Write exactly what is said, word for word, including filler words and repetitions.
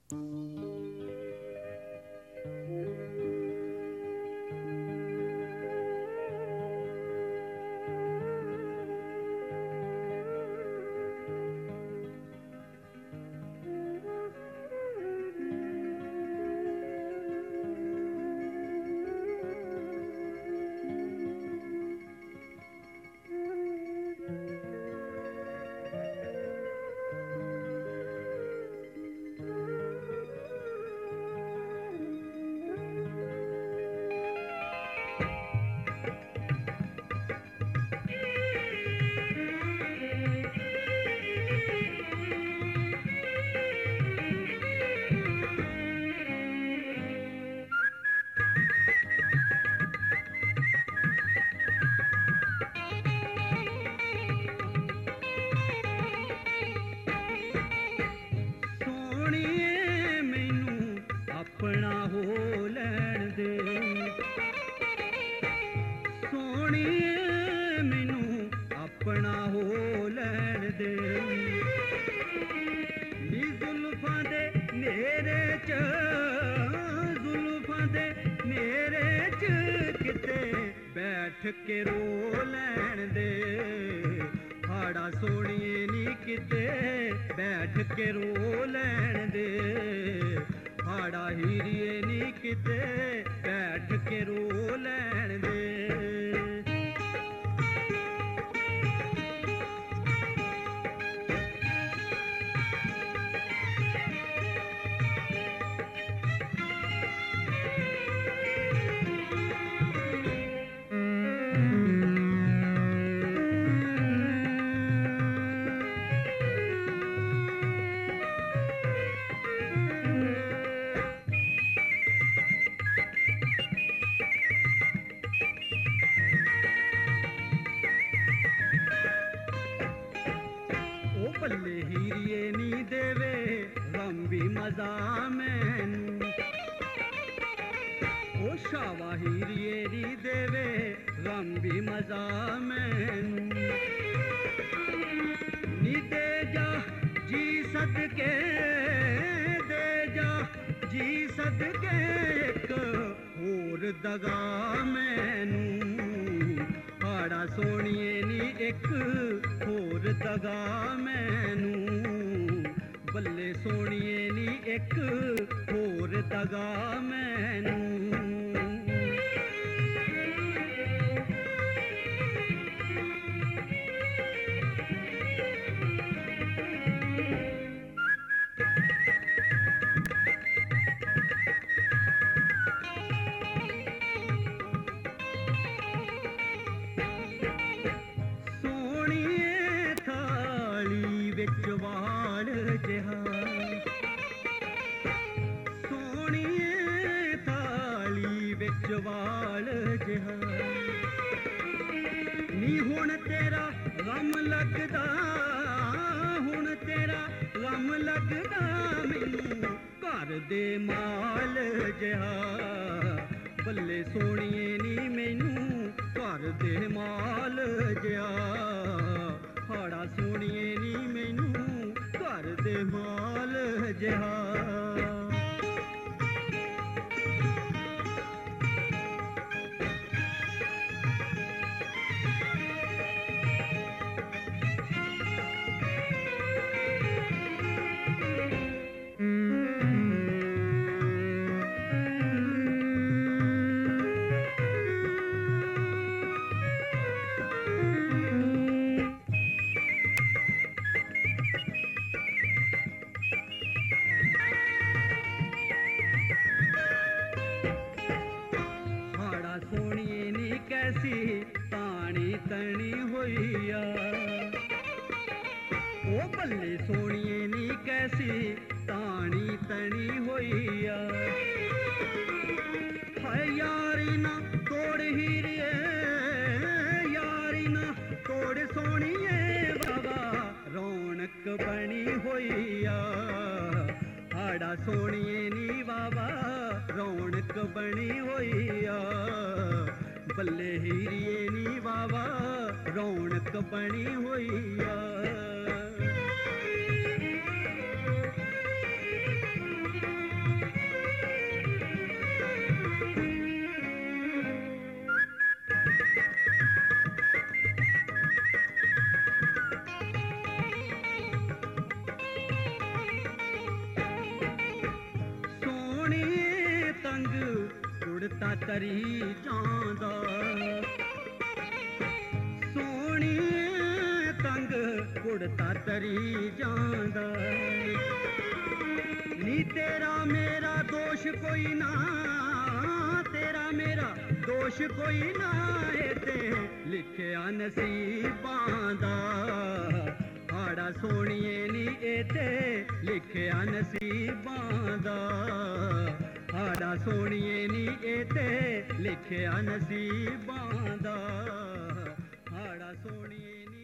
के रो लैन दे हाड़ा सोनिए नी किते बैठ के रो लैन दे हाड़ा हीरिए नी किते बैठ के रो लैन दे। बल्ले हीरिए नी देवे रंबी मजा मैनू ओ शावा हीरिए नी देवे रंबी मजा मैनू नी दे जा जी सदके दे जा जी सदके एक होर दगा मैनू हाड़ा सोनिए नी एक होर दगा मैनू बल्ले सोनिए नी एक होर दगा मैनू। वाल जिहा सोनिए थाली विच वाल जिहा नी हुण तेरा गम लगदा हुण तेरा गम लगदा मैनू घर दे माल जिहा बल्ले सोनिए नी मैनू घर दे माल जिहा हाड़ा सोनिए नी मैनू घर दे माल जिहा। सोनिए नी कैसी तानी तनी होइया ओ बल्ले सोनिए नी कैसी तानी तनी होइया हाय यारी ना तोड़ हीरिए यारी ना तोड़ सोनिए बाबा रौनक बनी होइया हाड़ा सोनिए नी बाबा रौनक बनी होइया बल्ले हीरिए नी बाबा रौनक बनी होइया। ਕੁੜਤਾ ਤਰੀ ਜਾਂਦਾ ਸੋਹਣੀਏ ਤੰਗ ਕੁੜਤਾ ਤਰੀ ਜਾਂਦਾ ਨੀ ਤੇਰਾ ਮੇਰਾ ਦੋਸ਼ ਕੋਈ ਨਾ ਤੇਰਾ ਮੇਰਾ ਦੋਸ਼ ਕੋਈ ਨਾ ਏ ਤੇ ਲਿਖਿਆ ਨਸੀਬਾਂ ਦਾ ਹਾੜਾ ਸੋਹਣੀਏ ਨੀ ਏ ਤੇ ਲਿਖਿਆ ਨਸੀਬਾਂ ਦਾ ਹਾੜਾ ਸੋਹਣੀਏ ਨੀ ਏ ਤੇ ਲਿਖਿਆ ਨਸੀਬਾਂ ਦਾ ਹਾੜਾ ਸੋਹਣੀਏ ਨੀ